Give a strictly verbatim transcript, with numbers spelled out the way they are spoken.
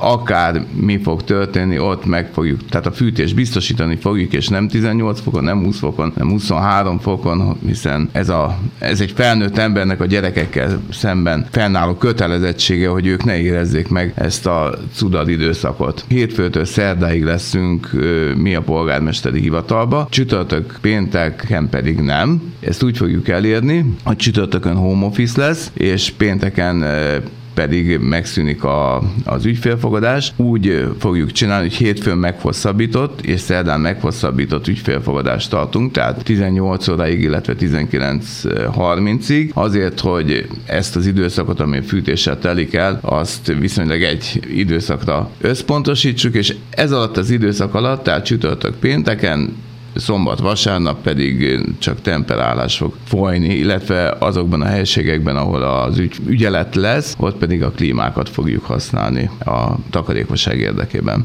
akár mi fog történni, ott meg fogjuk, tehát a fűtést biztosítani fogjuk, és nem tizennyolc fokon, nem húsz fokon, nem huszonhárom fokon, hiszen ez, a, ez egy felnőtt embernek a gyerekekkel szemben fennálló kötelezettsége, hogy ők ne érezzék meg ezt a cudar időszakot. Hétfőtől szerdáig leszünk mi a polgármesteri hivatalba, csütörtök, pénteken pedig nem. Ezt úgy fogjuk elérni, hogy csütörtökön home office lesz, és pénteken pedig megszűnik a, az ügyfélfogadás. Úgy fogjuk csinálni, hogy hétfőn meghosszabbított, és szerdán meghosszabbított ügyfélfogadást tartunk, tehát tizennyolc óráig, illetve tizenkilenc harmincig, azért, hogy ezt az időszakot, ami fűtéssel telik el, azt viszonylag egy időszakra összpontosítsuk, és ez alatt az időszak alatt, tehát csütörtök, pénteken, szombat, vasárnap pedig csak temperálás fog folyni, illetve azokban a helységekben, ahol az ügy, ügyelet lesz, ott pedig a klímákat fogjuk használni a takarékosság érdekében.